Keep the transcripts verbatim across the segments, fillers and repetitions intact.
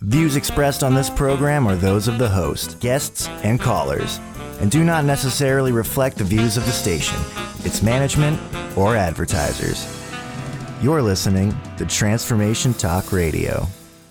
Views expressed on this program are those of the host, guests, and callers, and do not necessarily reflect the views of the station, its management, or advertisers. You're listening to Transformation Talk Radio.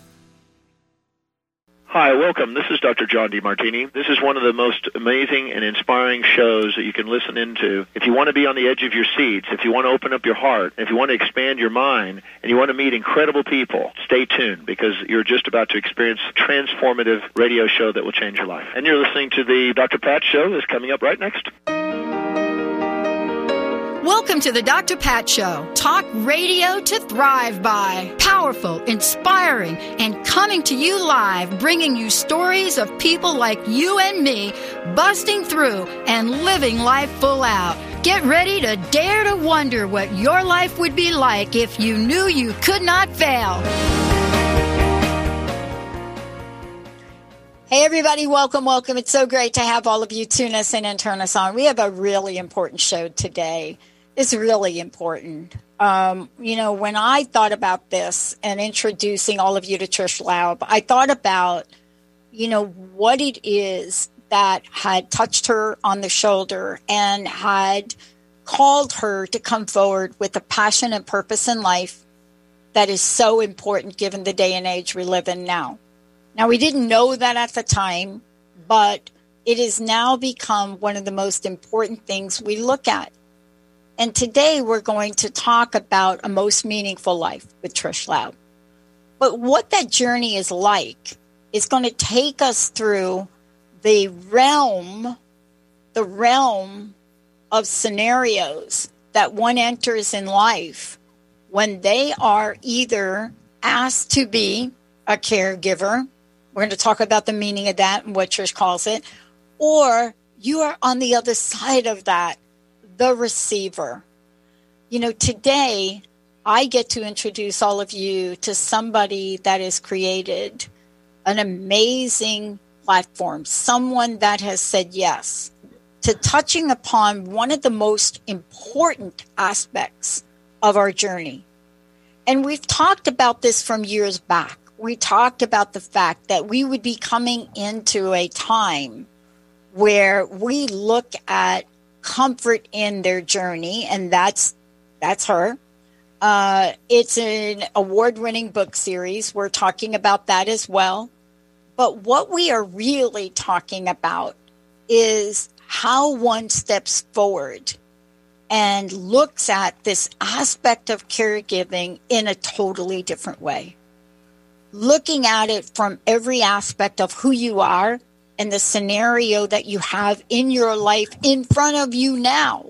Hi, welcome. This is Doctor John DeMartini. This is one of the most amazing and inspiring shows that you can listen into. If you want to be on the edge of your seats, if you want to open up your heart, if you want to expand your mind, and you want to meet incredible people, stay tuned because you're just about to experience a transformative radio show that will change your life. And you're listening to the Doctor Pat Show that's coming up right next. Welcome to the Doctor Pat Show. Talk radio to thrive by. Powerful, inspiring, and coming to you live, bringing you stories of people like you and me busting through and living life full out. Get ready to dare to wonder what your life would be like if you knew you could not fail. Hey, everybody. Welcome, welcome. It's so great to have all of you tune us in and turn us on. We have a really important show today. It's really important. Um, you know, when I thought about this and introducing all of you to Trish Laub, I thought about, you know, what it is that had touched her on the shoulder and had called her to come forward with a passion and purpose in life that is so important given the day and age we live in now. Now, we didn't know that at the time, but it has now become one of the most important things we look at. And today we're going to talk about a most meaningful life with Trish Laub. But what that journey is like is going to take us through the realm, the realm of scenarios that one enters in life when they are either asked to be a caregiver. We're going to talk about the meaning of that and what Trish calls it. Or you are on the other side of that, the receiver. You know, today I get to introduce all of you to somebody that has created an amazing platform, someone that has said yes to touching upon one of the most important aspects of our journey. And we've talked about this from years back. We talked about the fact that we would be coming into a time where we look at comfort in their journey, and that's that's her. Uh, it's an award-winning book series. We're talking about that as well. But what we are really talking about is how one steps forward and looks at this aspect of caregiving in a totally different way. Looking at it from every aspect of who you are and the scenario that you have in your life in front of you now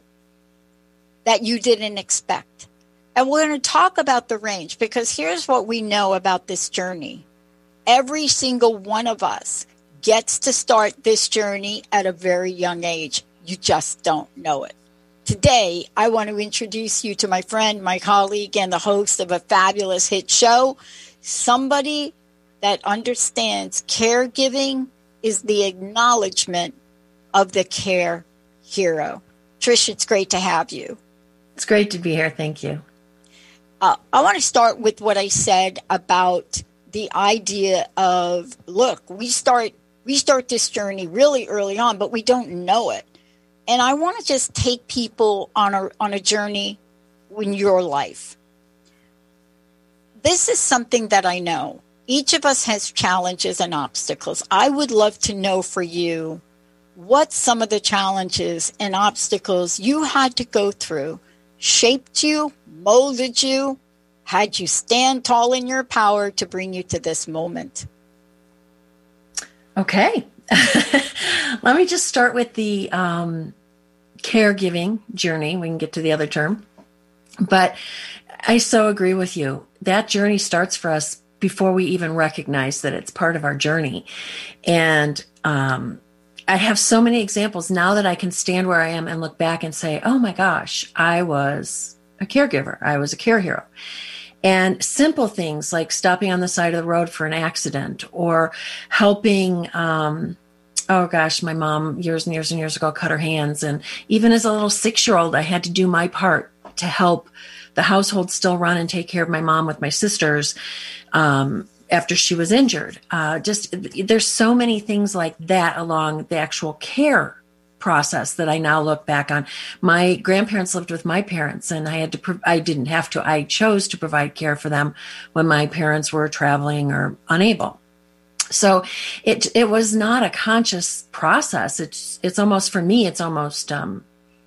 that you didn't expect. And we're going to talk about the range because here's what we know about this journey. Every single one of us gets to start this journey at a very young age. You just don't know it. Today, I want to introduce you to my friend, my colleague, and the host of a fabulous hit show, somebody that understands caregiving is the acknowledgement of the care hero. Trish, it's great to have you. It's great to be here. Thank you. Uh, I want to start with what I said about the idea of, look, we start we start this journey really early on, but we don't know it. And I want to just take people on a on a journey in your life. This is something that I know. Each of us has challenges and obstacles. I would love to know for you what some of the challenges and obstacles you had to go through shaped you, molded you, had you stand tall in your power to bring you to this moment. Okay. Let me just start with the um, caregiving journey. We can get to the other term. But I so agree with you. That journey starts for us before we even recognize that it's part of our journey. And um, I have so many examples now that I can stand where I am and look back and say, oh my gosh, I was a caregiver. I was a care hero. And simple things like stopping on the side of the road for an accident or helping, um, oh gosh, my mom years and years and years ago cut her hands. And even as a little six-year-old, I had to do my part to help the household still run and take care of my mom with my sisters. Um, after she was injured. Uh, just there's so many things like that along the actual care process that I now look back on. My grandparents lived with my parents, and I had to, pro- I didn't have to, I chose to provide care for them when my parents were traveling or unable. So it, it was not a conscious process. It's, it's almost, for me, it's almost, um,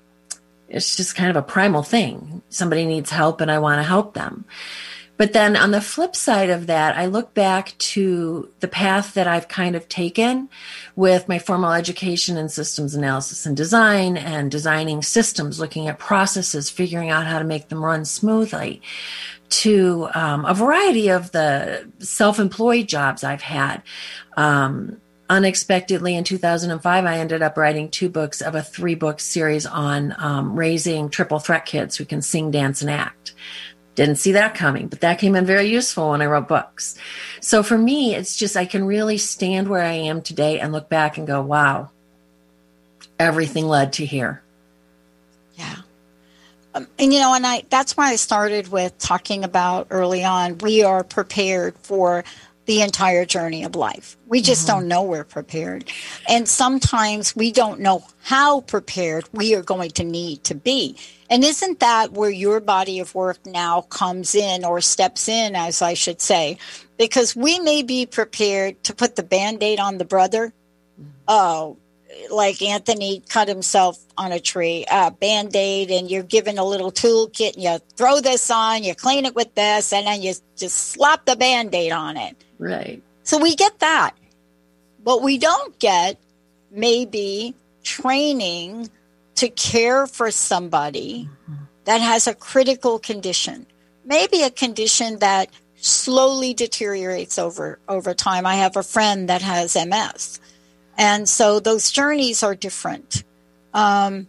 it's just kind of a primal thing. Somebody needs help and I want to help them. But then on the flip side of that, I look back to the path that I've kind of taken with my formal education in systems analysis and design, and designing systems, looking at processes, figuring out how to make them run smoothly, to um, a variety of the self-employed jobs I've had. Um, unexpectedly, in two thousand five, I ended up writing two books of a three-book series on um, raising triple threat kids who can sing, dance, and act. Didn't see that coming, but that came in very useful when I wrote books. So for me, it's just, I can really stand where I am today and look back and go, wow, everything led to here. Yeah. Um, and, you know, and I, that's why I started with talking about early on, we are prepared for the entire journey of life. We just mm-hmm. don't know we're prepared. And sometimes we don't know how prepared we are going to need to be. And isn't that where your body of work now comes in, or steps in, as I should say? Because we may be prepared to put the Band-Aid on the brother. Oh, like Anthony cut himself on a tree, uh, Band-Aid, and you're given a little toolkit, and you throw this on, you clean it with this, and then you just slap the Band-Aid on it. Right. So we get that. What we don't get may be training to care for somebody mm-hmm. that has a critical condition, maybe a condition that slowly deteriorates over, over time. I have a friend that has M S, and so those journeys are different. Um,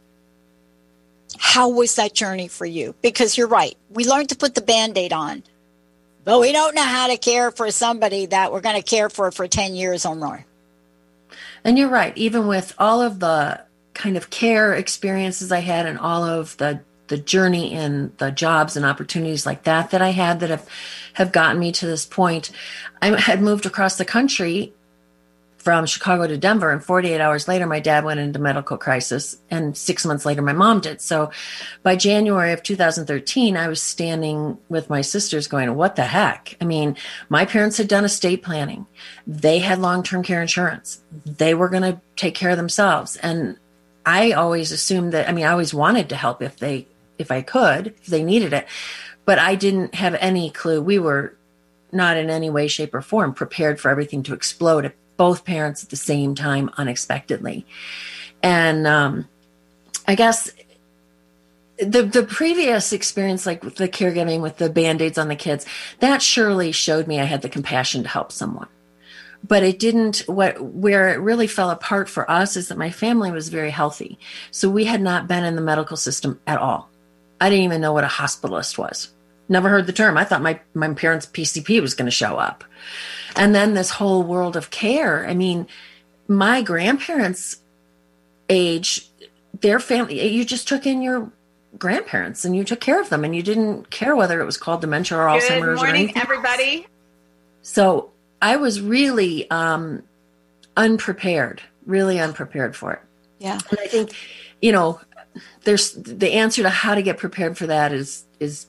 how was that journey for you? Because you're right. We learned to put the Band-Aid on, but we don't know how to care for somebody that we're going to care for for ten years or more. And you're right. Even with all of the kind of care experiences I had, and all of the the journey in the jobs and opportunities like that that I had that have, have gotten me to this point, I had moved across the country from Chicago to Denver, and forty-eight hours later, my dad went into medical crisis, and six months later, my mom did. So by January of two thousand thirteen, I was standing with my sisters going, what the heck? I mean, my parents had done estate planning. They had long-term care insurance. They were going to take care of themselves. And I always assumed that, I mean, I always wanted to help if they, if I could, if they needed it, but I didn't have any clue. We were not in any way, shape, or form prepared for everything to explode at both parents at the same time, unexpectedly. And um, I guess the the previous experience, like with the caregiving, with the Band-Aids on the kids, that surely showed me I had the compassion to help someone. But it didn't, what where it really fell apart for us is that my family was very healthy. So we had not been in the medical system at all. I didn't even know what a hospitalist was. Never heard the term. I thought my, my parents' P C P was going to show up. And then this whole world of care. I mean, my grandparents' age, their family, you just took in your grandparents and you took care of them, and you didn't care whether it was called dementia or Good Alzheimer's or morning, anything everybody. else. So I was really um, unprepared, really unprepared for it. Yeah. And I think, you know, there's the answer to how to get prepared for that is, is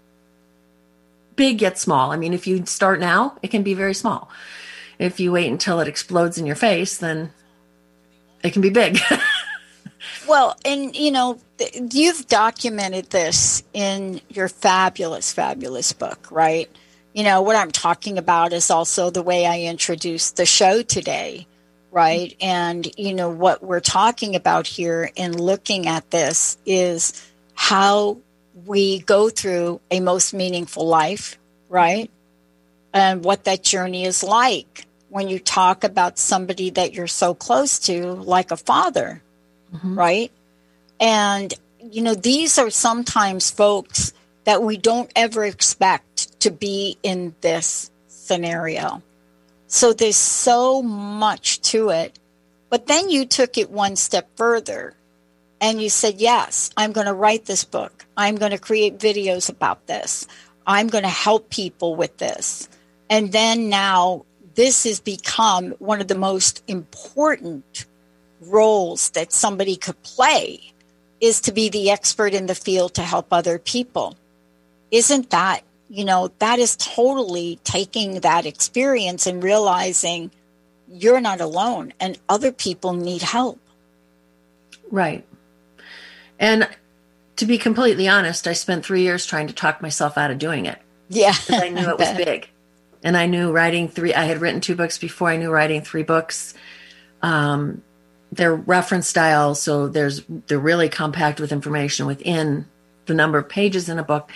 big yet small. I mean, if you start now, it can be very small. If you wait until it explodes in your face, then it can be big. Well, and, you know, you've documented this in your fabulous, fabulous book, right? You know, what I'm talking about is also the way I introduced the show today, right? And, you know, what we're talking about here in looking at this is how we go through a most meaningful life, right? And what that journey is like when you talk about somebody that you're so close to, like a father, mm-hmm. right? And, you know, these are sometimes folks that we don't ever expect to be in this scenario. So there's so much to it. But then you took it one step further and you said, yes, I'm going to write this book. I'm going to create videos about this. I'm going to help people with this. And then now this has become one of the most important roles that somebody could play, is to be the expert in the field to help other people. Isn't that, you know, that is totally taking that experience and realizing you're not alone and other people need help. Right. And to be completely honest, I spent three years trying to talk myself out of doing it. Yeah. Because I knew it was big. And I knew writing three, I had written two books before. I knew writing three books. Um, they're reference style, so there's they're really compact with information within the number of pages in a book.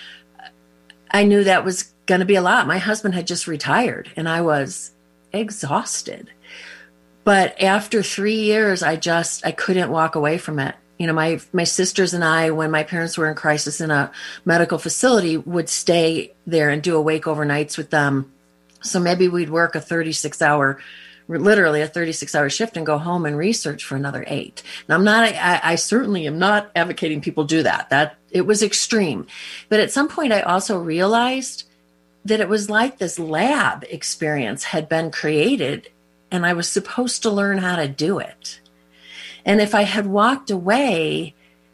I knew that was going to be a lot. My husband had just retired, and I was exhausted. But after three years, I just, I couldn't walk away from it. You know, my, my sisters and I, when my parents were in crisis in a medical facility, would stay there and do awake overnights with them. So maybe we'd work a thirty-six hour, literally a thirty-six hour shift and go home and research for another eight. Now, I'm not, I, I certainly am not advocating people do that. That it was extreme. But at some point, I also realized that it was like this lab experience had been created, and I was supposed to learn how to do it. And if I had walked away,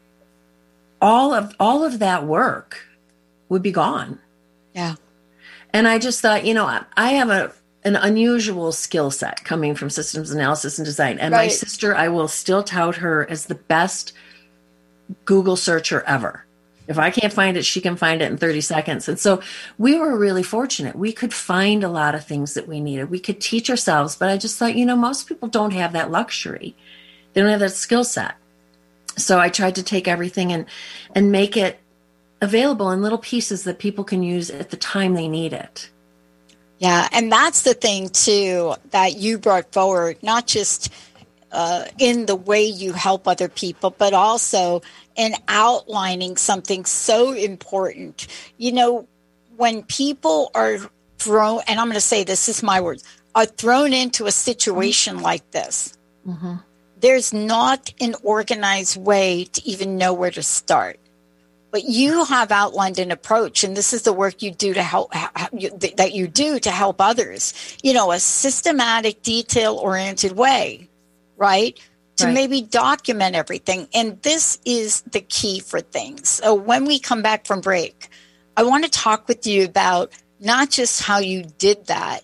all of all of that work would be gone. Yeah. And I just thought, you know, I, I have a an unusual skill set coming from systems analysis and design. And right. My sister, I will still tout her as the best Google searcher ever. If I can't find it, she can find it in thirty seconds. And so we were really fortunate. We could find a lot of things that we needed. We could teach ourselves. But I just thought, you know, most people don't have that luxury. They don't have that skill set. So I tried to take everything and, and make it available in little pieces that people can use at the time they need it. Yeah, and that's the thing, too, that you brought forward, not just uh, in the way you help other people, but also in outlining something so important. You know, when people are thrown, and I'm going to say this, this is my words, are thrown into a situation mm-hmm. like this, mm-hmm. there's not an organized way to even know where to start. But you have outlined an approach, and this is the work you do to help that you do to help others. You know, a systematic, detail-oriented way, right? To right. maybe document everything. And this is the key for things. So when we come back from break, I want to talk with you about not just how you did that,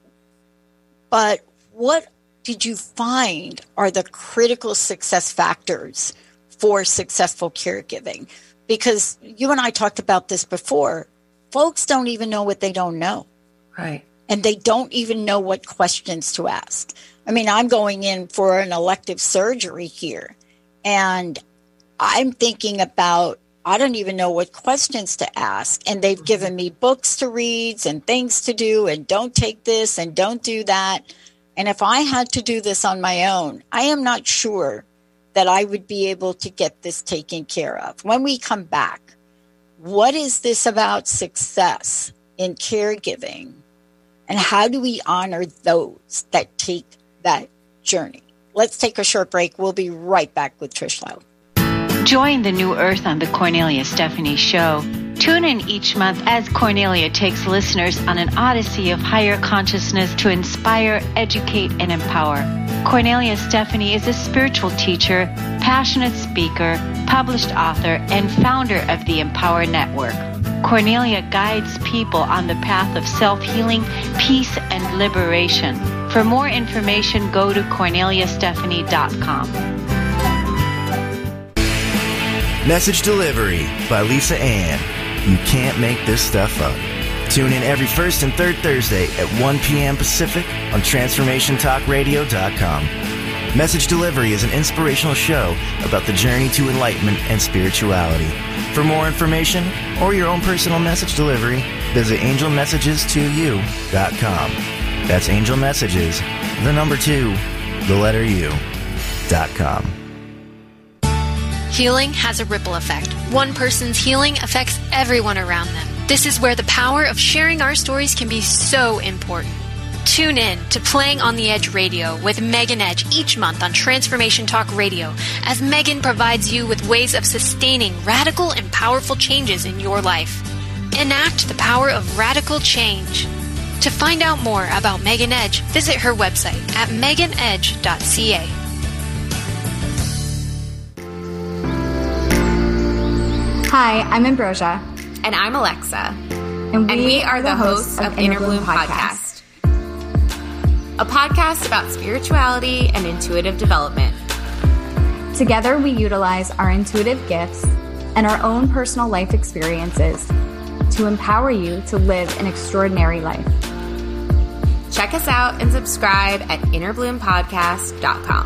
but what did you find are the critical success factors for successful caregiving? Because you and I talked about this before. Folks don't even know what they don't know. Right. And they don't even know what questions to ask. I mean, I'm going in for an elective surgery here, and I'm thinking about, I don't even know what questions to ask. And they've mm-hmm. given me books to read and things to do, and don't take this and don't do that. And if I had to do this on my own, I am not sure that I would be able to get this taken care of. When we come back, what is this about success in caregiving? And how do we honor those that take that journey? Let's take a short break. We'll be right back with Trish Lowe. Join the New Earth on the Cornelia Stephanie Show. Tune in each month as Cornelia takes listeners on an odyssey of higher consciousness to inspire, educate, and empower. Cornelia Stephanie is a spiritual teacher, passionate speaker, published author, and founder of the Empower Network. Cornelia guides people on the path of self-healing, peace, and liberation. For more information, go to cornelia stephanie dot com. Message Delivery by Lisa Ann. You can't make this stuff up. Tune in every first and third Thursday at one p.m. Pacific on transformation talk radio dot com. Message Delivery is an inspirational show about the journey to enlightenment and spirituality. For more information or your own personal message delivery, visit angel messages to you dot com. That's Angel Messages, the number two, the letter U, dot com. Healing has a ripple effect. One person's healing affects everyone around them. This is where the power of sharing our stories can be so important. Tune in to Playing on the Edge Radio with Megan Edge each month on Transformation Talk Radio, as Megan provides you with ways of sustaining radical and powerful changes in your life. Enact the power of radical change. To find out more about Megan Edge, visit her website at megan edge dot c a. Hi, I'm Ambrosia. And I'm Alexa. And we, and we are, are the, the hosts of, of Inner Bloom Podcast. Podcast, a podcast about spirituality and intuitive development. Together, we utilize our intuitive gifts and our own personal life experiences to empower you to live an extraordinary life. Check us out and subscribe at inner bloom podcast dot com.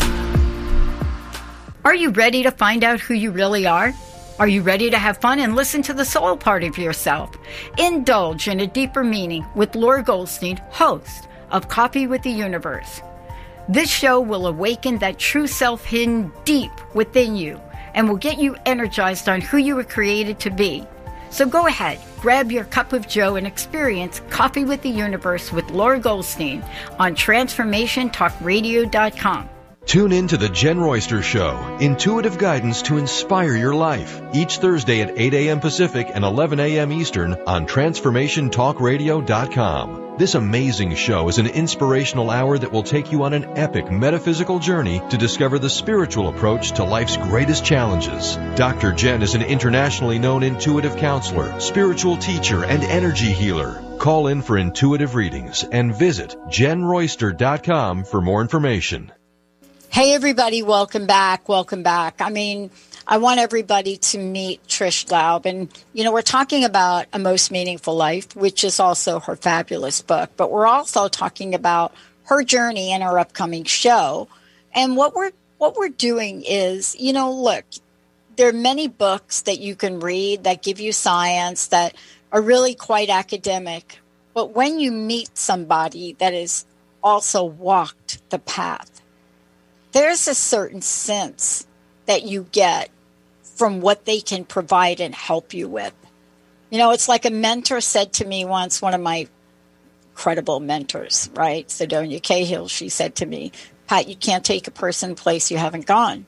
Are you ready to find out who you really are? Are you ready to have fun and listen to the soul part of yourself? Indulge in a deeper meaning with Laura Goldstein, host of Coffee with the Universe. This show will awaken that true self hidden deep within you and will get you energized on who you were created to be. So go ahead, grab your cup of joe and experience Coffee with the Universe with Laura Goldstein on transformation talk radio dot com. Tune in to The Jen Royster Show, intuitive guidance to inspire your life, each Thursday at eight a.m. Pacific and eleven a.m. Eastern on transformation talk radio dot com. This amazing show is an inspirational hour that will take you on an epic metaphysical journey to discover the spiritual approach to life's greatest challenges. Doctor Jen is an internationally known intuitive counselor, spiritual teacher, and energy healer. Call in for intuitive readings and visit jen royster dot com for more information. Hey, everybody. Welcome back. Welcome back. I mean, I want everybody to meet Trish Laub. And, you know, we're talking about A Most Meaningful Life, which is also her fabulous book. But we're also talking about her journey in her upcoming show. And what we're what we're doing is, you know, look, there are many books that you can read that give you science that are really quite academic. But when you meet somebody that has also walked the path, there's a certain sense that you get from what they can provide and help you with. You know, it's like a mentor said to me once, one of my incredible mentors, right? Sidonia Cahill, she said to me, Pat, you can't take a person place you haven't gone.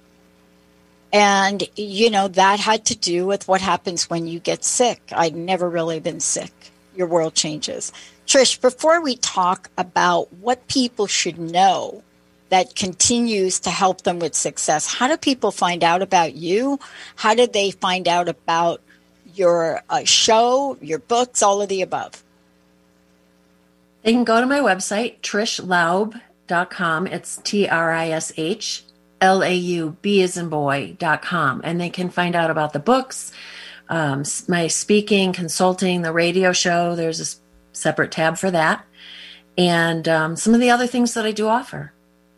And, you know, that had to do with what happens when you get sick. I'd never really been sick. Your world changes. Trish, before we talk about what people should know that continues to help them with success, how do people find out about you? How did they find out about your uh, show, your books, all of the above? They can go to my website, trish laub dot com. It's T R I S H L A U B as in boy dot com. And they can find out about the books, um, my speaking, consulting, the radio show. There's a separate tab for that. And um, some of the other things that I do offer.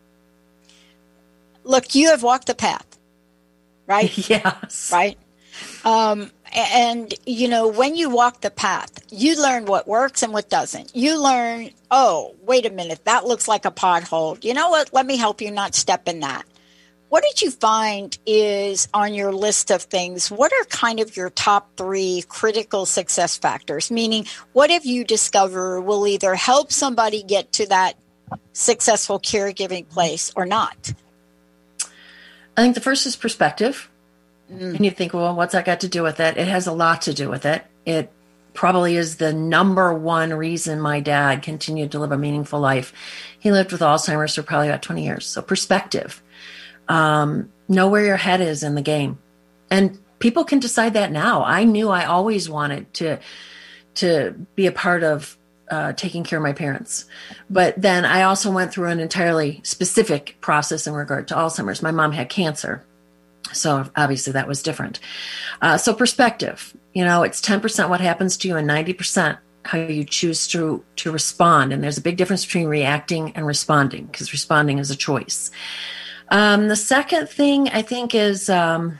Look, you have walked the path, right? Yes. Right? Um, and, you know, when you walk the path, you learn what works and what doesn't. You learn, oh, wait a minute, that looks like a pothole. You know what? Let me help you not step in that. What did you find is on your list of things, what are kind of your top three critical success factors? Meaning, what have you discovered will either help somebody get to that successful caregiving place or not? I think the first is perspective. Mm. And you think, well, what's that got to do with it? It has a lot to do with it. It probably is the number one reason my dad continued to live a meaningful life. He lived with Alzheimer's for probably about twenty years. So perspective. Um, know where your head is in the game. And people can decide that now. I knew I always wanted to, to be a part of Uh, taking care of my parents. But then I also went through an entirely specific process in regard to Alzheimer's. My mom had cancer. So obviously that was different. Uh, so perspective, you know, it's ten percent what happens to you and ninety percent how you choose to, to respond. And there's a big difference between reacting and responding, because responding is a choice. Um, the second thing I think is, um,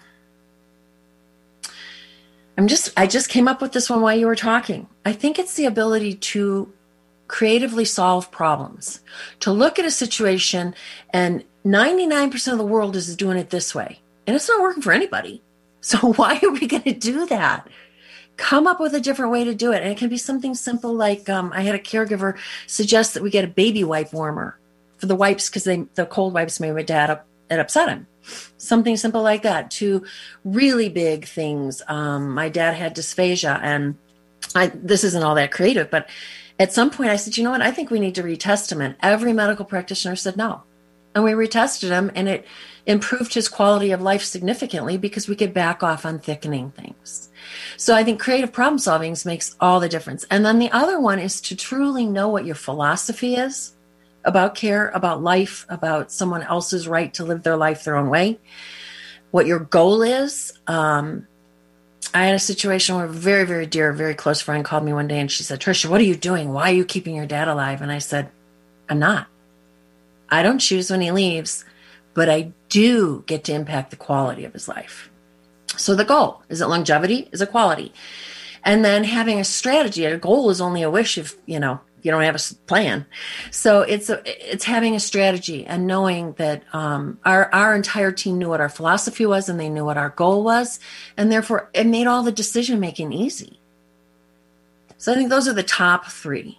I'm just, I just came up with this one while you were talking. I think it's the ability to creatively solve problems, to look at a situation and ninety-nine percent of the world is doing it this way. And it's not working for anybody. So why are we going to do that? Come up with a different way to do it. And it can be something simple like um, I had a caregiver suggest that we get a baby wipe warmer for the wipes because they the cold wipes made my dad up, it upset him. Something simple like that to really big things. Um, my dad had dysphagia, and I, this isn't all that creative, but At some point I said, you know what, I think we need to retest him. And every medical practitioner said no. And we retested him, and it improved his quality of life significantly because we could back off on thickening things. So I think creative problem solving makes all the difference. And then the other one is to truly know what your philosophy is about care, about life, about someone else's right to live their life their own way, what your goal is. Um, I had a situation where a very, very dear, very close friend called me one day and she said, Tricia, what are you doing? Why are you keeping your dad alive? And I said, I'm not. I don't choose when he leaves, but I do get to impact the quality of his life. So the goal, is it longevity? Is it quality? And then having a strategy. A goal is only a wish if, you know, you don't have a plan. So it's a, it's having a strategy and knowing that um, our, our entire team knew what our philosophy was and they knew what our goal was. And therefore it made all the decision making easy. So I think those are the top three.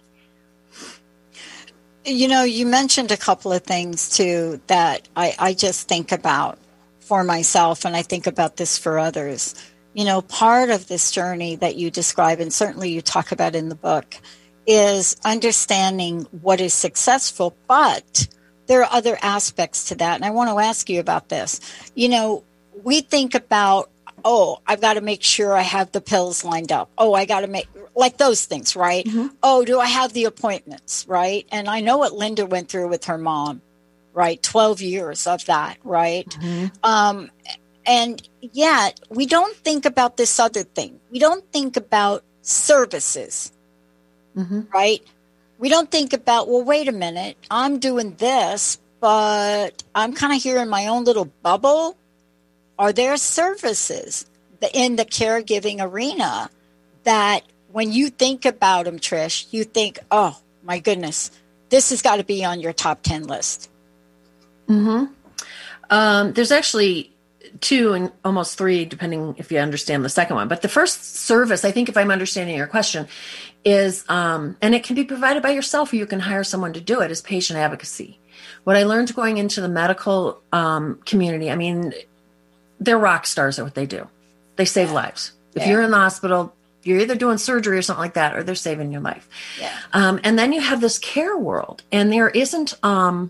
You know, you mentioned a couple of things too that I, I just think about for myself, and I think about this for others. You know, part of this journey that you describe, and certainly you talk about in the book, is understanding what is successful, but there are other aspects to that. And I want to ask you about this. You know, we think about, oh, I've got to make sure I have the pills lined up. Oh, I got to make, like those things, right? Mm-hmm. Oh, do I have the appointments, right? And I know what Linda went through with her mom, right? twelve years of that, right? Mm-hmm. Um, and yet we don't think about this other thing. We don't think about services. Mm-hmm. Right? We don't think about, well, wait a minute, I'm doing this, but I'm kind of here in my own little bubble. Are there services in the caregiving arena that when you think about them, Trish, you think, oh, my goodness, this has got to be on your top ten list? Mm-hmm. Um, there's actually two and almost three, depending if you understand the second one. But the first service, I think if I'm understanding your question, is, um, and it can be provided by yourself or you can hire someone to do it, is patient advocacy. What I learned going into the medical um, community, I mean, they're rock stars at what they do. They save yeah. lives. If yeah. you're in the hospital, you're either doing surgery or something like that, or they're saving your life. Yeah. Um, and then you have this care world, and there isn't um,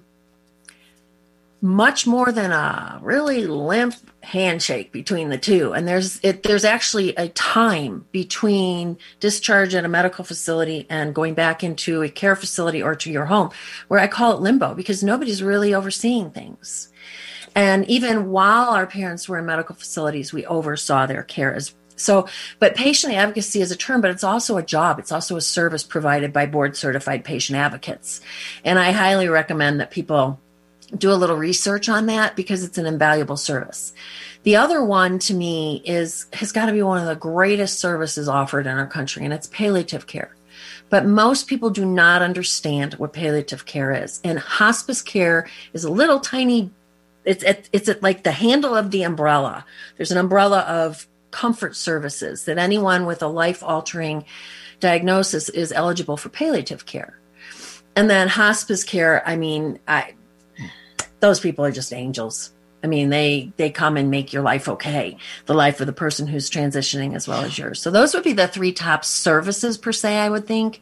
much more than a really limp handshake between the two. And there's it, there's actually a time between discharge at a medical facility and going back into a care facility or to your home, where I call it limbo, because nobody's really overseeing things. And even while our parents were in medical facilities, we oversaw their care as so. But patient advocacy is a term, but it's also a job. It's also a service provided by board certified patient advocates. And I highly recommend that people do a little research on that, because it's an invaluable service. The other one to me is has got to be one of the greatest services offered in our country, and it's palliative care. But most people do not understand what palliative care is. And hospice care is a little tiny, it's it's, it's at like the handle of the umbrella. There's an umbrella of comfort services that anyone with a life-altering diagnosis is eligible for palliative care. And then hospice care, I mean, I those people are just angels. I mean, they they come and make your life okay, the life of the person who's transitioning as well as yours. So those would be the three top services per se, I would think.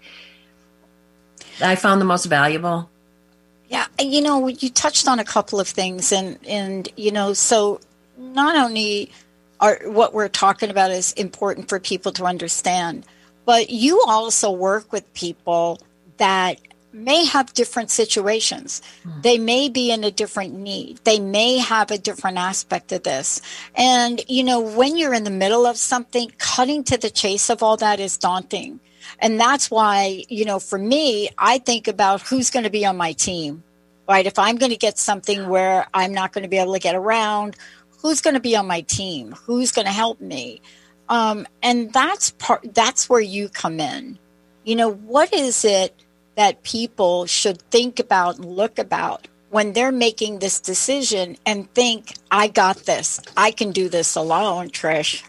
I found the most valuable. Yeah, you know, you touched on a couple of things, and, and you know, so not only are what we're talking about is important for people to understand, but you also work with people that may have different situations. Mm. They may be in a different need. They may have a different aspect of this. And, you know, when you're in the middle of something, cutting to the chase of all that is daunting. And that's why, you know, for me, I think about who's going to be on my team, right? If I'm going to get something where I'm not going to be able to get around, who's going to be on my team? Who's going to help me? Um, and that's part, that's where you come in. You know, what is it that people should think about and look about when they're making this decision and think, I got this. I can do this alone, Trish?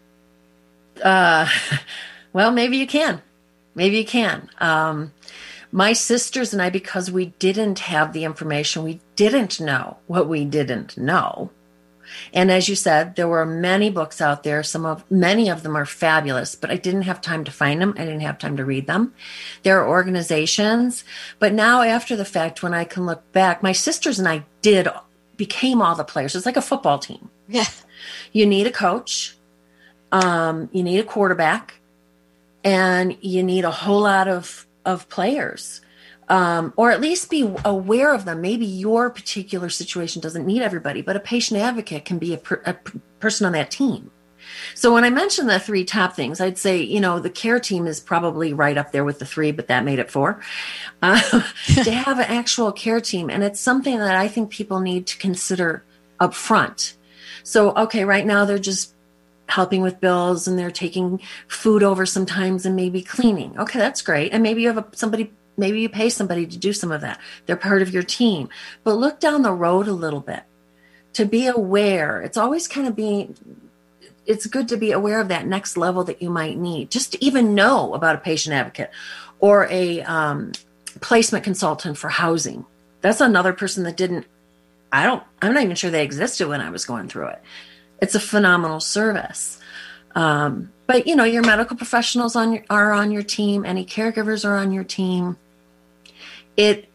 Uh, well, maybe you can. Maybe you can. Um, my sisters and I, because we didn't have the information, we didn't know what we didn't know. And as you said, there were many books out there. Some of, many of them are fabulous, but I didn't have time to find them. I didn't have time to read them. There are organizations, but now after the fact, when I can look back, my sisters and I did, became all the players. It's like a football team. Yeah. You need a coach. Um, you need a quarterback, and you need a whole lot of, of players. Um, or at least be aware of them. Maybe your particular situation doesn't need everybody, but a patient advocate can be a, per, a p- person on that team. So when I mentioned the three top things, I'd say, you know, the care team is probably right up there with the three, but that made it four. Uh, to have an actual care team. And it's something that I think people need to consider up front. So, okay, right now they're just helping with bills and they're taking food over sometimes and maybe cleaning. Okay, that's great. And maybe you have a, somebody Maybe you pay somebody to do some of that. They're part of your team. But look down the road a little bit to be aware. It's always kind of being, it's good to be aware of that next level that you might need. Just to even know about a patient advocate or a um, placement consultant for housing. That's another person that didn't, I don't, I'm not even sure they existed when I was going through it. It's a phenomenal service. Um, but, you know, your medical professionals on your, are on your team. Any caregivers are on your team. It,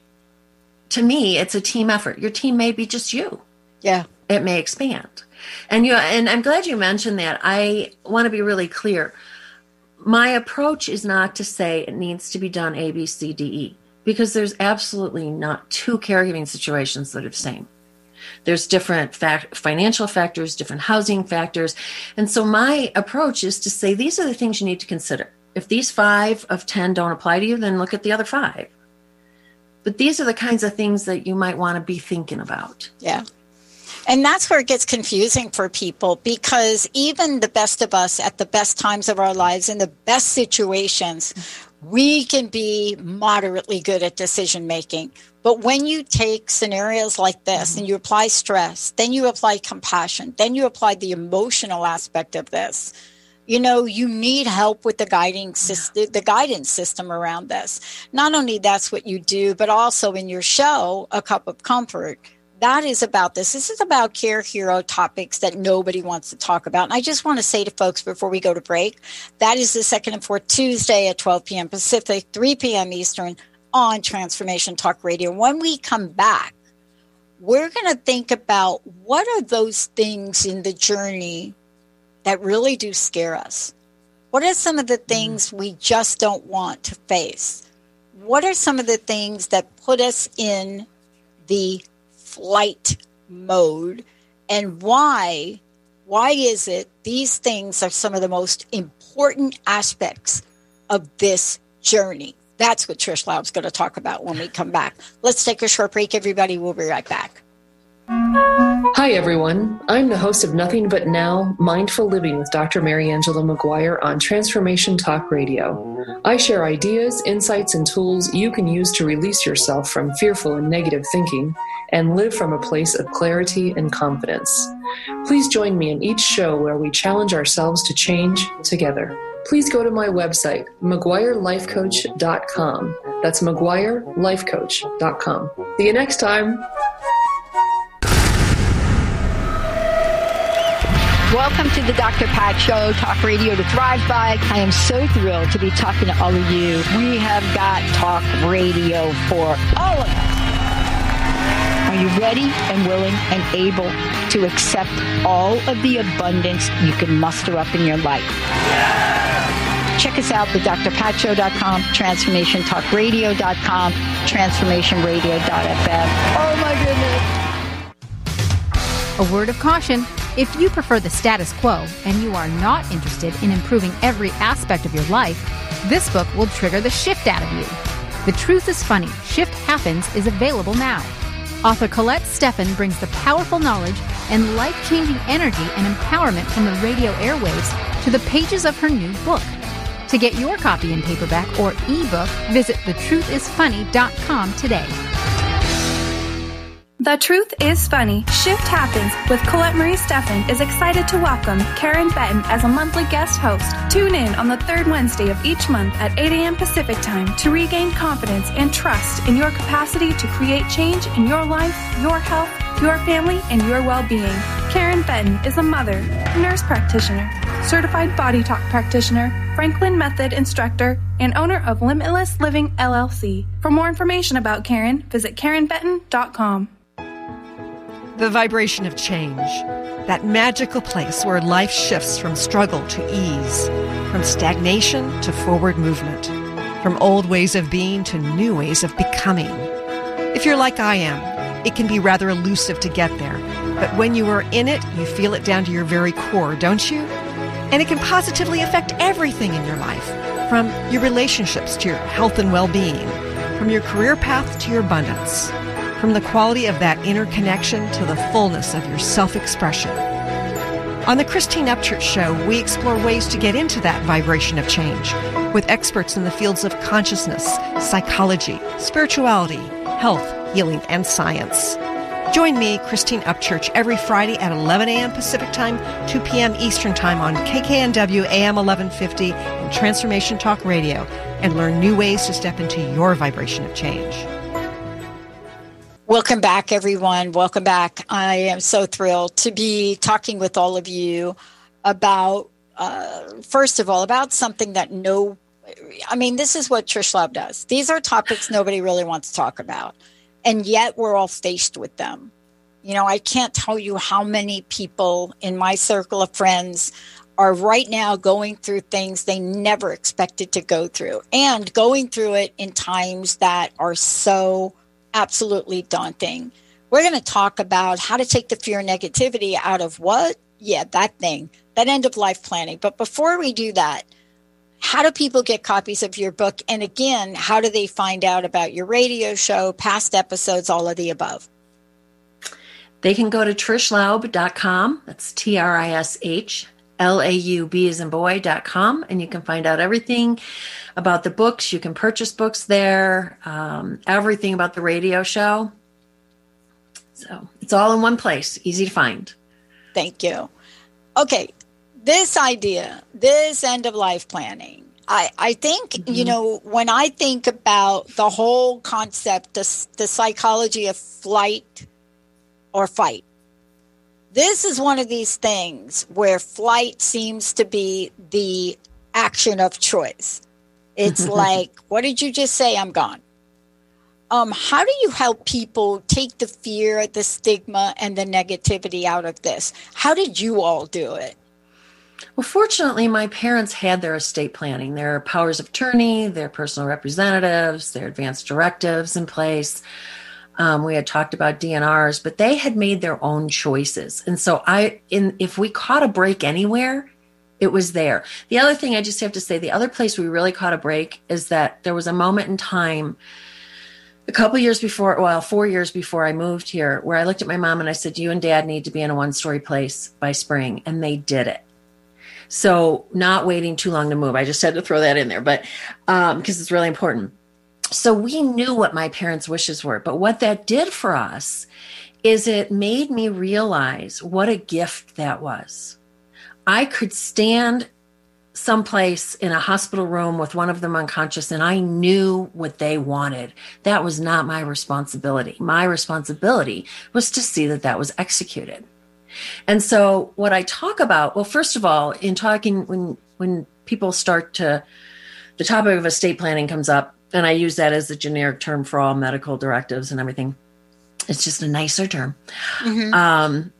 to me, it's a team effort. Your team may be just you. Yeah. It may expand. And you, and I'm glad you mentioned that. I want to be really clear. My approach is not to say it needs to be done A, B, C, D, E, because there's absolutely not two caregiving situations that are the same. There's different fact, financial factors, different housing factors. And so my approach is to say, these are the things you need to consider. If these five of ten don't apply to you, then look at the other five. But these are the kinds of things that you might want to be thinking about. Yeah. And that's where it gets confusing for people, because even the best of us at the best times of our lives, in the best situations, we can be moderately good at decision making. But when you take scenarios like this and you apply stress, then you apply compassion, then you apply the emotional aspect of this, you know, you need help with the guiding system, the guidance system around this. Not only that's what you do, but also in your show, A Cup of Comfort, that is about this. This is about Care Hero topics that nobody wants to talk about. And I just want to say to folks before we go to break, that is the second and fourth Tuesday at twelve p.m. Pacific, three p.m. Eastern on Transformation Talk Radio. When we come back, we're going to think about what are those things in the journey that really do scare us. What are some of the things we just don't want to face? What are some of the things that put us in the flight mode, and why why is it these things are some of the most important aspects of this journey? That's what Trish Laub's going to talk about when we come back. Let's take a short break, everybody. We'll be right back. Hi, everyone. I'm the host of Nothing But Now, Mindful Living with Doctor Mary Angela McGuire on Transformation Talk Radio. I share ideas, insights, and tools you can use to release yourself from fearful and negative thinking and live from a place of clarity and confidence. Please join me in each show where we challenge ourselves to change together. Please go to my website, McGuire Life Coach dot com. That's McGuire Life Coach dot com. See you next time. Welcome to the Doctor Pat Show, Talk Radio to Thrive By. I am so thrilled to be talking to all of you. We have got Talk Radio for all of us. Are you ready and willing and able to accept all of the abundance you can muster up in your life? Yeah. Check us out, the D R Pat Show dot com, Transformation Talk Radio dot com, Transformation Radio dot f m. Oh my goodness. A word of caution. If you prefer the status quo and you are not interested in improving every aspect of your life, this book will trigger the shift out of you. The Truth is Funny, Shift Happens is available now. Author Colette Steffen brings the powerful knowledge and life-changing energy and empowerment from the radio airwaves to the pages of her new book. To get your copy in paperback or ebook, visit the truth is funny dot com today. The Truth is Funny. Shift Happens with Colette Marie Steffen is excited to welcome Karen Benton as a monthly guest host. Tune in on the third Wednesday of each month at eight a.m. Pacific Time to regain confidence and trust in your capacity to create change in your life, your health, your family, and your well-being. Karen Benton is a mother, nurse practitioner, certified body talk practitioner, Franklin Method instructor, and owner of Limitless Living L L C. For more information about Karen, visit karen benton dot com. The vibration of change, that magical place where life shifts from struggle to ease, from stagnation to forward movement, from old ways of being to new ways of becoming. If you're like I am, it can be rather elusive to get there, but when you are in it, you feel it down to your very core, don't you? And it can positively affect everything in your life, from your relationships to your health and well-being, from your career path to your abundance, from the quality of that inner connection to the fullness of your self-expression. On the Christine Upchurch Show, we explore ways to get into that vibration of change with experts in the fields of consciousness, psychology, spirituality, health, healing, and science. Join me, Christine Upchurch, every Friday at eleven a.m. Pacific Time, two p.m. Eastern Time on K K N W A M eleven fifty and Transformation Talk Radio, and learn new ways to step into your vibration of change. Welcome back, everyone. Welcome back. I am so thrilled to be talking with all of you about, uh, first of all, about something that no, I mean, this is what Trish Love does. These are topics nobody really wants to talk about, and yet we're all faced with them. You know, I can't tell you how many people in my circle of friends are right now going through things they never expected to go through, and going through it in times that are so absolutely daunting. We're going to talk about how to take the fear and negativity out of what? Yeah, that thing, that end of life planning. But before we do that, how do people get copies of your book? And again, how do they find out about your radio show, past episodes, all of the above? They can go to trish laub dot com. That's T R I S H L A U B as in boy dot com. And you can find out everything about the books. You can purchase books there, um, everything about the radio show. So it's all in one place, easy to find. Thank you. Okay, this idea, this end of life planning, I, I think, mm-hmm. you know, when I think about the whole concept, the, the psychology of flight or fight, this is one of these things where flight seems to be the action of choice. It's like, what did you just say? I'm gone. Um, how do you help people take the fear, the stigma, and the negativity out of this? How did you all do it? Well, fortunately, my parents had their estate planning, their powers of attorney, their personal representatives, their advanced directives in place. Um, we had talked about D N Rs, but they had made their own choices. And so I, in, if we caught a break anywhere, it was there. The other thing I just have to say, the other place we really caught a break is that there was a moment in time a couple years before, well, four years before I moved here, where I looked at my mom and I said, you and dad need to be in a one-story place by spring. And they did it. So not waiting too long to move. I just had to throw that in there, but um, because it's really important. So we knew what my parents' wishes were. But what that did for us is it made me realize what a gift that was. I could stand someplace in a hospital room with one of them unconscious, and I knew what they wanted. That was not my responsibility. My responsibility was to see that that was executed. And so what I talk about, well, first of all, in talking, when when people start to, the topic of estate planning comes up, and I use that as a generic term for all medical directives and everything. It's just a nicer term. Mm-hmm. Um,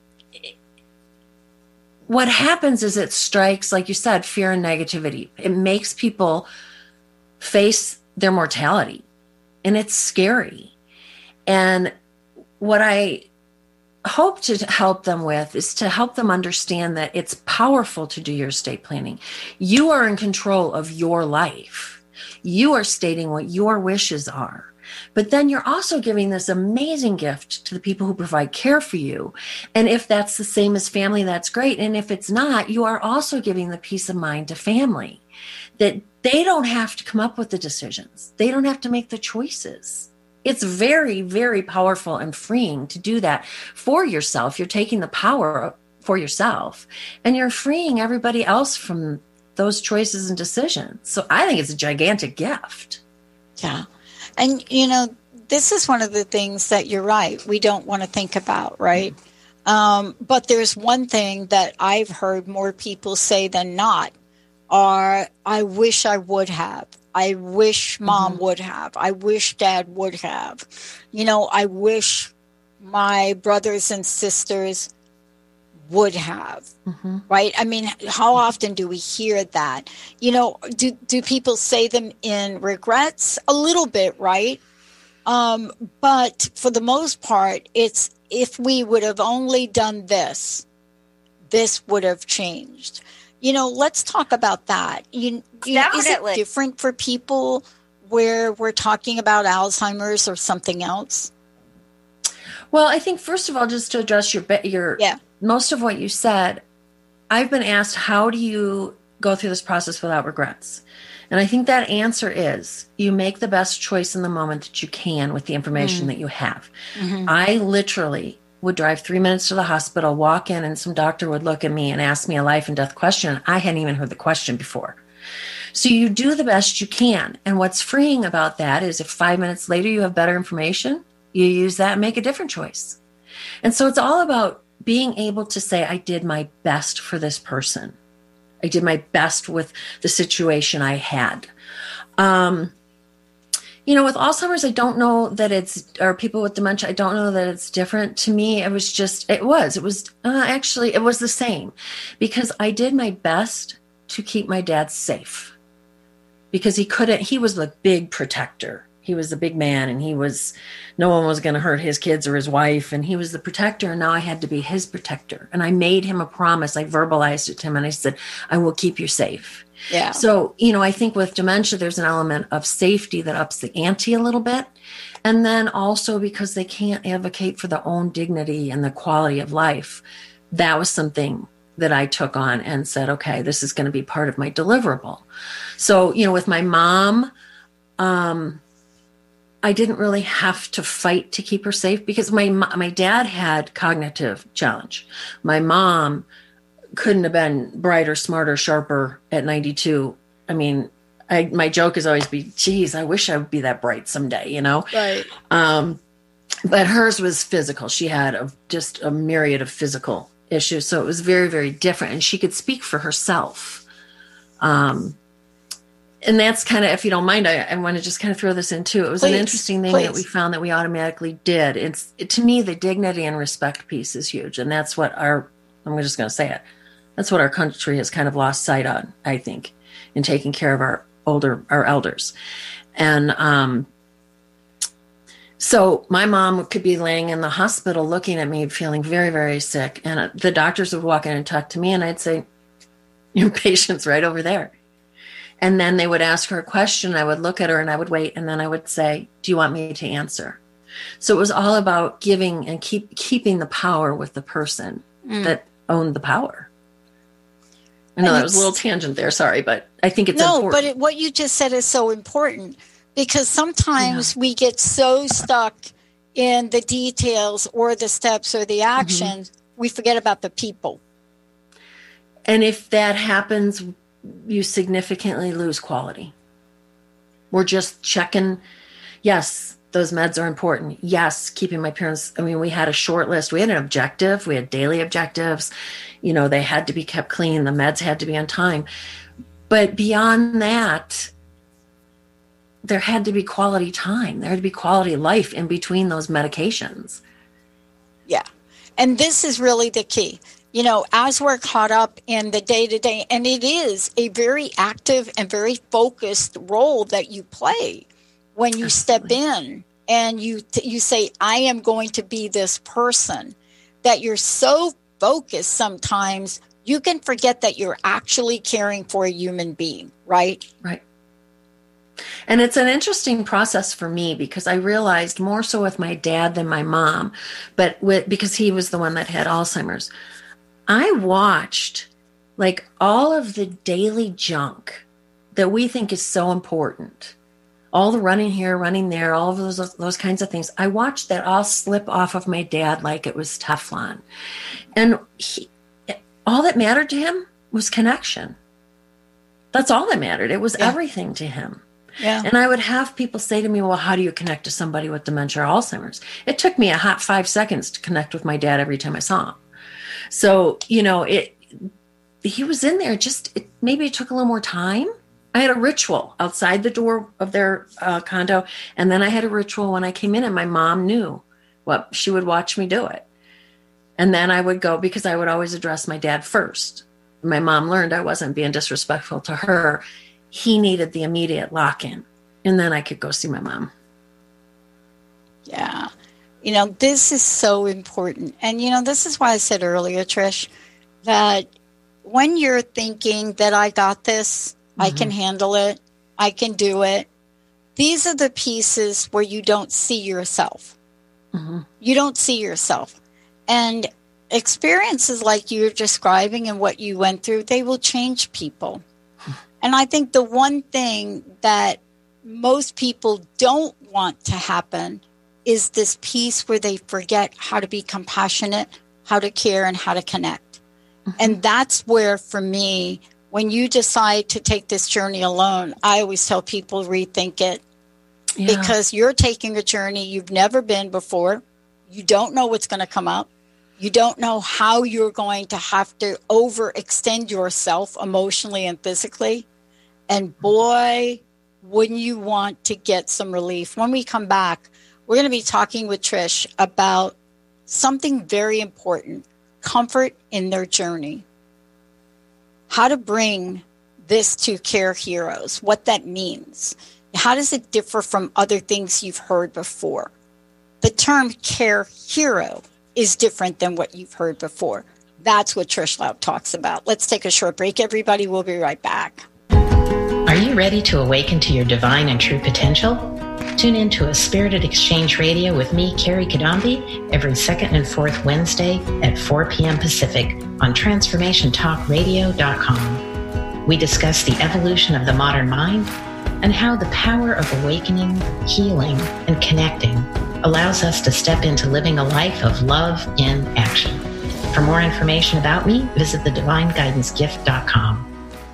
what happens is it strikes, like you said, fear and negativity. It makes people face their mortality, and it's scary. And what I hope to help them with is to help them understand that it's powerful to do your estate planning. You are in control of your life. You are stating what your wishes are. But then you're also giving this amazing gift to the people who provide care for you. And if that's the same as family, that's great. And if it's not, you are also giving the peace of mind to family that they don't have to come up with the decisions. They don't have to make the choices. It's very, very powerful and freeing to do that for yourself. You're taking the power for yourself and you're freeing everybody else from those choices and decisions. So I think it's a gigantic gift. Yeah. And, you know, this is one of the things that you're right, we don't want to think about, right? Um, but there's one thing that I've heard more people say than not are, I wish I would have. I wish mom mm-hmm. would have. I wish dad would have. You know, I wish my brothers and sisters would have. Mm-hmm. Right? I mean, how often do we hear that? You know, do, do people say them in regrets? A little bit, right? Um, but for the most part, it's if we would have only done this, this would have changed. You know, let's talk about that. You, you know, is it different for people where we're talking about Alzheimer's or something else? Well, I think first of all, just to address your your yeah. most of what you said, I've been asked, how do you go through this process without regrets? And I think that answer is you make the best choice in the moment that you can with the information mm. that you have. Mm-hmm. I literally would drive three minutes to the hospital, walk in, and some doctor would look at me and ask me a life and death question. I hadn't even heard the question before. So you do the best you can. And what's freeing about that is if five minutes later you have better information, you use that and make a different choice. And so it's all about being able to say, I did my best for this person. I did my best with the situation I had. Um, you know, with Alzheimer's, I don't know that it's, or people with dementia, I don't know that it's different. To me, it was just, it was, it was, uh, actually, it was the same. Because I did my best to keep my dad safe. Because he couldn't, he was the big protector. He was the big man, and he was, no one was going to hurt his kids or his wife, and he was the protector, and now I had to be his protector. And I made him a promise. I verbalized it to him, and I said, I will keep you safe. Yeah. So, you know, I think with dementia, there's an element of safety that ups the ante a little bit. And then also because they can't advocate for their own dignity and the quality of life, that was something that I took on and said, okay, this is going to be part of my deliverable. So, you know, with my mom, um, I didn't really have to fight to keep her safe because my my dad had cognitive challenge. My mom couldn't have been brighter, smarter, sharper at ninety-two. I mean, I, my joke is always be, geez, I wish I would be that bright someday, you know? Right. Um, but hers was physical. She had a, just a myriad of physical issues. So it was very, very different. And she could speak for herself. Um, and that's kind of, if you don't mind, I, I want to just kind of throw this in too. It was please, an interesting thing please. that we found that we automatically did. It's it, to me, the dignity and respect piece is huge. And that's what our, I'm just going to say it. That's what our country has kind of lost sight on, I think, in taking care of our older, our elders. And um, so my mom could be laying in the hospital looking at me, feeling very, very sick. And the doctors would walk in and talk to me, and I'd say, your patient's right over there. And then they would ask her a question. I would look at her and I would wait. And then I would say, do you want me to answer? So it was all about giving and keep keeping the power with the person mm. that owned the power. I know and that was a little tangent there. Sorry, but I think it's no, important. but it, what you just said is so important because sometimes yeah. we get so stuck in the details or the steps or the actions, mm-hmm. we forget about the people. And if that happens, you significantly lose quality. We're just checking. Yes, those meds are important. Yes, keeping my parents. I mean, we had a short list. We had an objective. We had daily objectives. You know, they had to be kept clean. The meds had to be on time. But beyond that, there had to be quality time. There had to be quality life in between those medications. Yeah. And this is really the key. You know, as we're caught up in the day-to-day, and it is a very active and very focused role that you play when you Absolutely. step in and you you say, I am going to be this person, that you're so focused sometimes you can forget that you're actually caring for a human being, right? Right. And it's an interesting process for me because I realized more so with my dad than my mom, but with, because he was the one that had Alzheimer's. I watched like all of the daily junk that we think is so important. all the running here, running there, all of those, those kinds of things. I watched that all slip off of my dad like it was Teflon. And he, all that mattered to him was connection. That's all that mattered. It was yeah. everything to him. Yeah. And I would have people say to me, well, how do you connect to somebody with dementia or Alzheimer's? It took me a hot five seconds to connect with my dad every time I saw him. So, you know, it, he was in there just, it, maybe it took a little more time. I had a ritual outside the door of their uh, condo. And then I had a ritual when I came in, and my mom knew what she would watch me do it. And then I would go, because I would always address my dad first. My mom learned I wasn't being disrespectful to her. He needed the immediate lock-in, and then I could go see my mom. Yeah. You know, this is so important. And, you know, this is why I said earlier, Trish, that when you're thinking that I got this, mm-hmm. I can handle it, I can do it, these are the pieces where you don't see yourself. Mm-hmm. You don't see yourself. And experiences like you're describing and what you went through, they will change people. And I think the one thing that most people don't want to happen is this piece where they forget how to be compassionate, how to care, and how to connect. Mm-hmm. And that's where, for me, when you decide to take this journey alone, I always tell people rethink it. Yeah. Because you're taking a journey you've never been before. You don't know what's going to come up. You don't know how you're going to have to overextend yourself emotionally and physically. And boy, wouldn't you want to get some relief. When we come back, we're going to be talking with Trish about something very important, comfort in their journey. How to bring this to Care Heroes, what that means. How does it differ from other things you've heard before? The term Care Hero is different than what you've heard before. That's what Trish Laub talks about. Let's take a short break, everybody. We'll be right back. Are you ready to awaken to your divine and true potential? Tune in to A Spirited Exchange Radio with me, Carrie Kadambi, every second and fourth Wednesday at four p.m. Pacific on transformation talk radio dot com. We discuss the evolution of the modern mind and how the power of awakening, healing, and connecting allows us to step into living a life of love in action. For more information about me, visit the divine guidance gift dot com.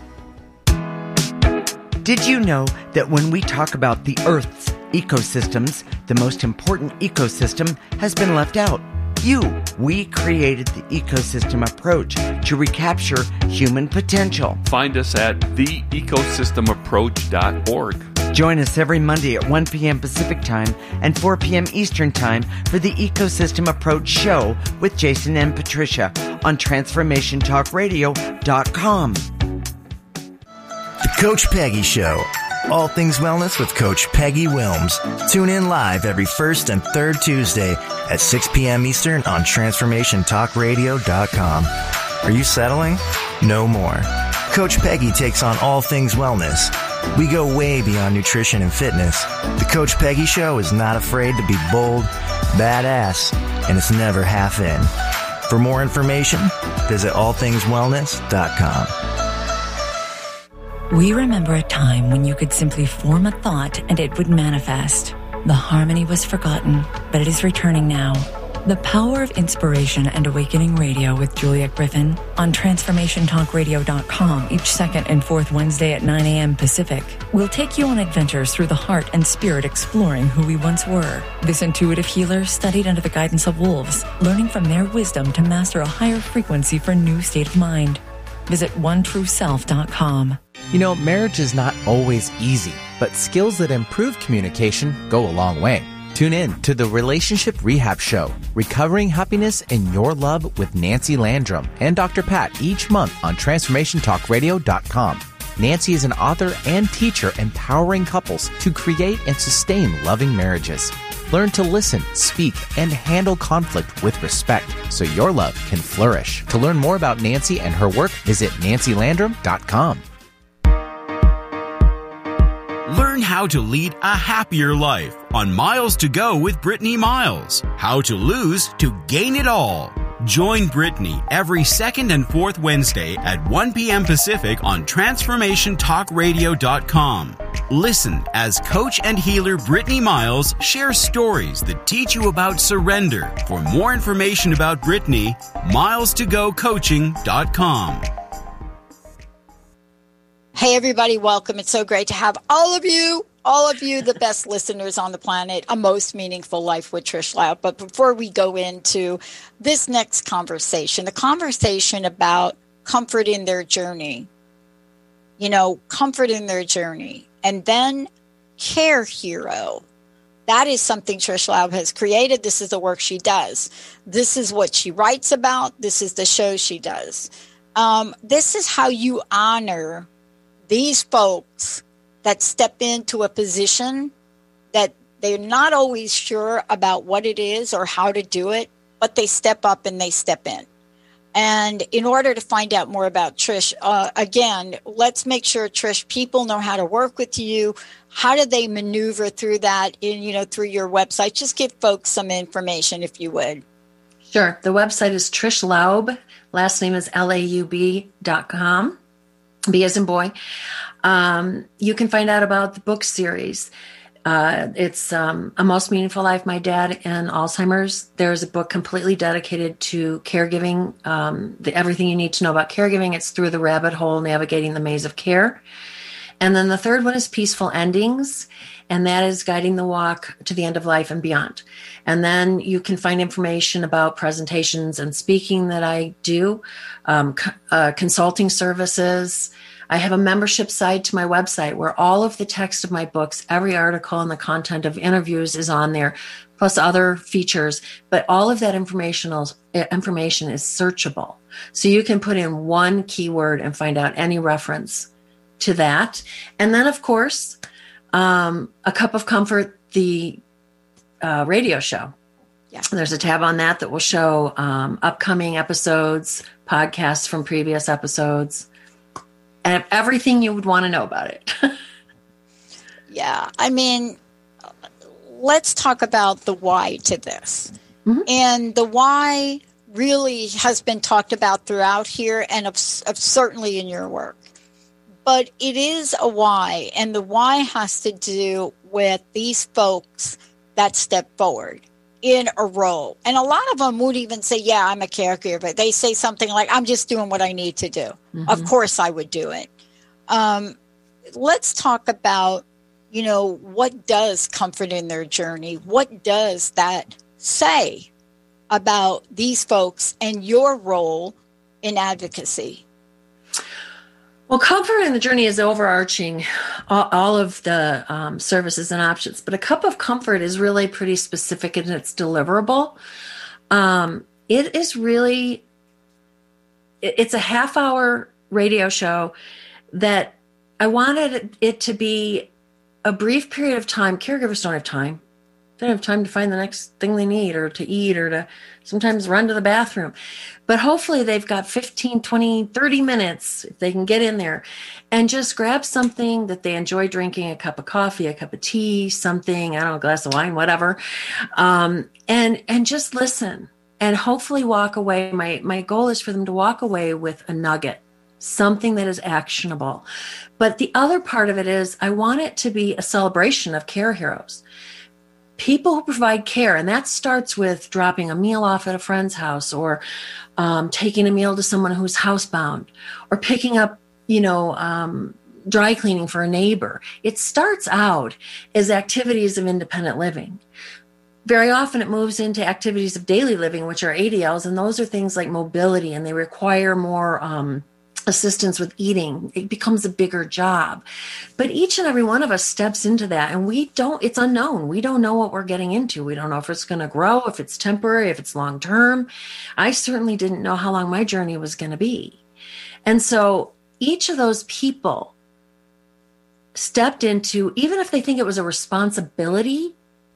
Did you know that when we talk about the Earth's ecosystems, the most important ecosystem has been left out? You. We created the ecosystem approach to recapture human potential. Find us at the ecosystem approach dot org. Join us every Monday at one p.m. Pacific Time and four p.m. Eastern Time for the Ecosystem Approach Show with Jason and Patricia on transformation talk radio dot com. The Coach Peggy Show. All things wellness with Coach Peggy Wilms. Tune in live every first and third Tuesday at six p.m. Eastern on transformation talk radio dot com. Are you settling? No more. Coach Peggy takes on all things wellness. We go way beyond nutrition and fitness. The Coach Peggy Show is not afraid to be bold, badass, and it's never half in. For more information, visit all things wellness dot com. We remember a time when you could simply form a thought and it would manifest. The harmony was forgotten, but it is returning now. The Power of Inspiration and Awakening Radio with Julia Griffin on transformation talk radio dot com each second and fourth Wednesday at nine a.m. Pacific. We'll take you on adventures through the heart and spirit, exploring who we once were. This intuitive healer studied under the guidance of wolves, learning from their wisdom to master a higher frequency for a new state of mind. Visit one true self dot com. You know, marriage is not always easy, but skills that improve communication go a long way. Tune in to the Relationship Rehab Show, Recovering Happiness in Your Love with Nancy Landrum and Doctor Pat each month on transformation talk radio dot com. Nancy is an author and teacher empowering couples to create and sustain loving marriages. Learn to listen, speak, and handle conflict with respect so your love can flourish. To learn more about Nancy and her work, visit nancy landrum dot com. Learn how to lead a happier life on Miles to Go with Brittany Miles. How to lose to gain it all. Join Brittany every second and fourth Wednesday at one p.m. Pacific on transformation talk radio dot com. Listen as coach and healer Brittany Miles shares stories that teach you about surrender. For more information about Brittany, miles to go coaching dot com. Hey, everybody, welcome. It's so great to have all of you, all of you, the best listeners on the planet, A Most Meaningful Life with Trish Laub. But before we go into this next conversation, the conversation about comfort in their journey, you know, comfort in their journey, and then Care Hero. That is something Trish Laub has created. This is the work she does. This is what she writes about. This is the show she does. Um, this is how you honor these folks that step into a position that they're not always sure about what it is or how to do it, but they step up and they step in. And in order to find out more about Trish, uh, again, let's make sure, Trish, people know how to work with you. How do they maneuver through that, in, you know, through your website? Just give folks some information, if you would. Sure. The website is Trish Laub. Last name is L A U B dot com. B as in boy. Um, you can find out about the book series. Uh, it's um, A Most Meaningful Life, My Dad and Alzheimer's. There's a book completely dedicated to caregiving, um, the, everything you need to know about caregiving. It's Through the Rabbit Hole, Navigating the Maze of Care. And then the third one is Peaceful Endings, and that is Guiding the Walk to the End of Life and Beyond. And then you can find information about presentations and speaking that I do, um, uh, consulting services. I have a membership site to my website where all of the text of my books, every article, and the content of interviews is on there, plus other features. But all of that informational information is searchable. So you can put in one keyword and find out any reference to that. And then, of course, um, A Cup of Comfort, the uh, radio show. Yeah. There's a tab on that that will show um, upcoming episodes, podcasts from previous episodes, and everything you would want to know about it. Yeah. I mean, let's talk about the why to this. Mm-hmm. And the why really has been talked about throughout here and of, of certainly in your work. But it is a why, and the why has to do with these folks that step forward in a role. And a lot of them would even say, yeah, I'm a caregiver. They say something like, I'm just doing what I need to do. Mm-hmm. Of course I would do it. Um, let's talk about, you know, what does comfort in their journey? What does that say about these folks and your role in advocacy? Well, comfort in the journey is overarching all, all of the um, services and options, but A Cup of Comfort is really pretty specific in its deliverable. Um, it is really, it, it's a half hour radio show that I wanted it to be a brief period of time. Caregivers don't have time. They don't have time to find the next thing they need or to eat or to sometimes run to the bathroom. But hopefully they've got fifteen, twenty, thirty minutes if they can get in there and just grab something that they enjoy drinking, a cup of coffee, a cup of tea, something, I don't know, a glass of wine, whatever, um, and and just listen and hopefully walk away. My, my goal is for them to walk away with a nugget, something that is actionable. But the other part of it is I want it to be a celebration of care heroes. People who provide care, and that starts with dropping a meal off at a friend's house or um, taking a meal to someone who's housebound or picking up, you know, um, dry cleaning for a neighbor. It starts out as activities of independent living. Very often it moves into activities of daily living, which are A D Ls, and those are things like mobility, and they require more um assistance with eating. It becomes a bigger job. But each and every one of us steps into that, and we don't, it's unknown. We don't know what we're getting into. We don't know if it's going to grow, if it's temporary, if it's long term. I certainly didn't know how long my journey was going to be. And so each of those people stepped into, even if they think it was a responsibility,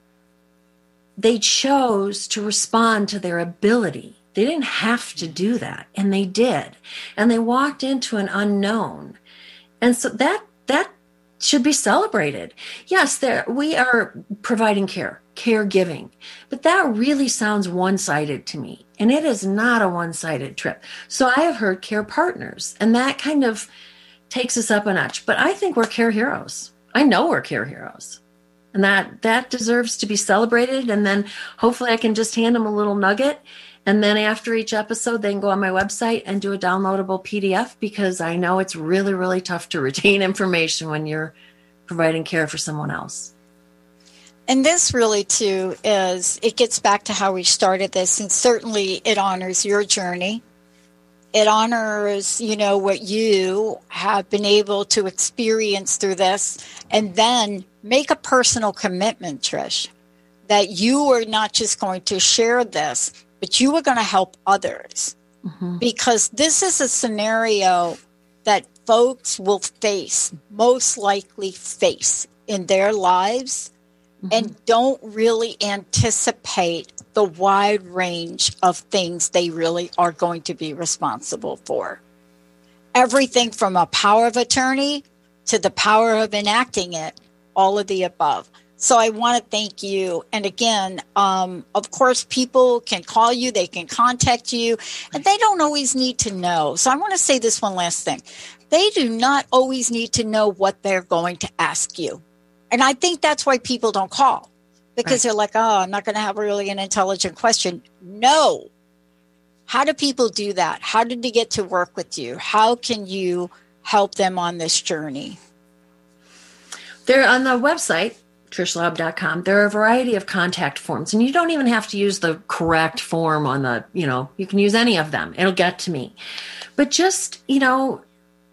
they chose to respond to their ability. They didn't have to do that, and they did. And they walked into an unknown. And so that that should be celebrated. Yes, there we are providing care, caregiving, but that really sounds one-sided to me, and it is not a one-sided trip. So I have heard care partners, and that kind of takes us up a notch. But I think we're care heroes. I know we're care heroes, and that that deserves to be celebrated. And then hopefully I can just hand them a little nugget. And then after each episode, they can go on my website and do a downloadable P D F, because I know it's really, really tough to retain information when you're providing care for someone else. And this really, too, is, it gets back to how we started this, and certainly it honors your journey. It honors, you know, what you have been able to experience through this, and then make a personal commitment, Trish, that you are not just going to share this, but you are going to help others, mm-hmm. because this is a scenario that folks will face, most likely face in their lives, mm-hmm. and don't really anticipate the wide range of things they really are going to be responsible for. Everything from a power of attorney to the power of enacting it, all of the above. So I want to thank you. And again, um, of course, people can call you, they can contact you, and they don't always need to know. So I want to say this one last thing. They do not always need to know what they're going to ask you. And I think that's why people don't call, because right. they're like, oh, I'm not going to have really an intelligent question. No. How do people do that? How did they get to work with you? How can you help them on this journey? They're on the website, trish laub dot com. There are a variety of contact forms, and you don't even have to use the correct form on the, you know, you can use any of them. It'll get to me. But just, you know,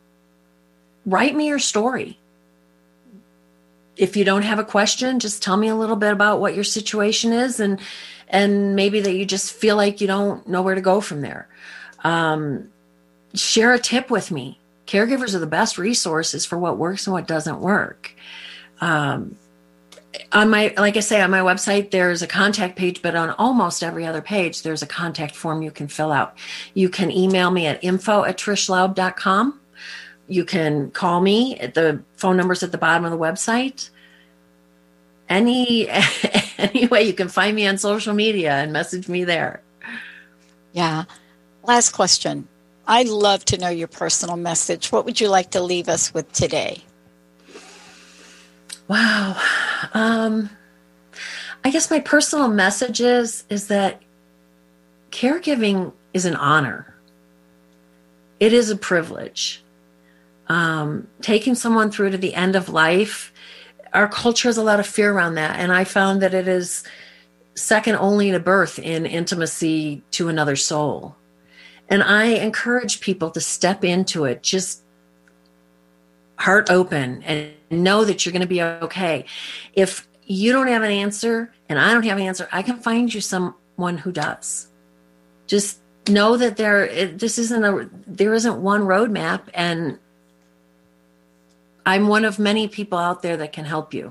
write me your story. If you don't have a question, just tell me a little bit about what your situation is, and and maybe that you just feel like you don't know where to go from there. Um, share a tip with me. Caregivers are the best resources for what works and what doesn't work. Um, on my, like I say, on my website, there's a contact page, but on almost every other page, there's a contact form you can fill out. You can email me at info at trish laub dot com. You can call me at the phone numbers at the bottom of the website. Any, any way you can find me on social media and message me there. Yeah. Last question. I'd love to know your personal message. What would you like to leave us with today? Wow. Um, I guess my personal message is, is that caregiving is an honor. It is a privilege. Um, taking someone through to the end of life, our culture has a lot of fear around that. And I found that it is second only to birth in intimacy to another soul. And I encourage people to step into it, just heart open, and know that you're going to be okay. If you don't have an answer and I don't have an answer, I can find you someone who does. Just know that there, it, this isn't a, there isn't one roadmap, and I'm one of many people out there that can help you.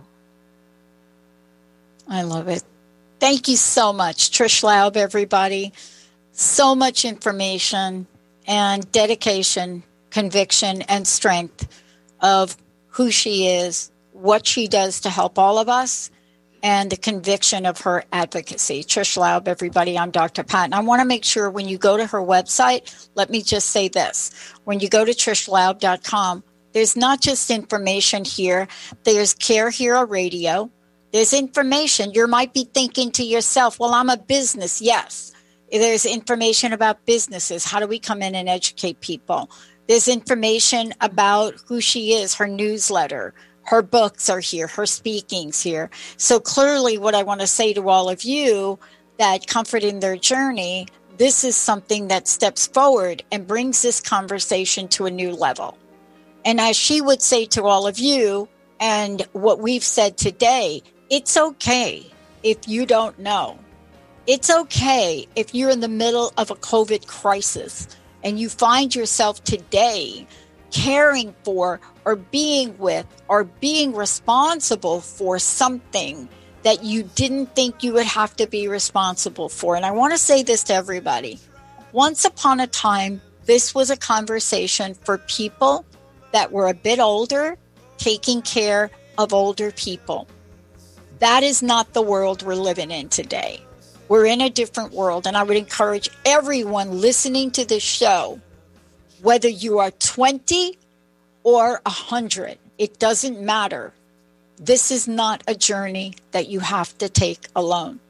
I love it. Thank you so much, Trish Laub, everybody. So much information and dedication, conviction, and strength of who she is, what she does to help all of us, and the conviction of her advocacy. Trish Laub, everybody, I'm Doctor Pat. And I want to make sure when you go to her website, let me just say this. When you go to trish laub dot com, there's not just information here. There's Care Hero Radio. There's information. You might be thinking to yourself, well, I'm a business. Yes. There's information about businesses. How do we come in and educate people? There's information about who she is, her newsletter. Her books are here. Her speaking's here. So clearly what I want to say to all of you that comfort in their journey, this is something that steps forward and brings this conversation to a new level. And as she would say to all of you, and what we've said today, it's okay if you don't know. It's okay if you're in the middle of a COVID crisis and you find yourself today caring for or being with or being responsible for something that you didn't think you would have to be responsible for. And I want to say this to everybody. Once upon a time, this was a conversation for people that were a bit older taking care of older people. That is not the world we're living in today. We're in a different world, and I would encourage everyone listening to this show, whether you are twenty or one hundred, it doesn't matter. This is not a journey that you have to take alone.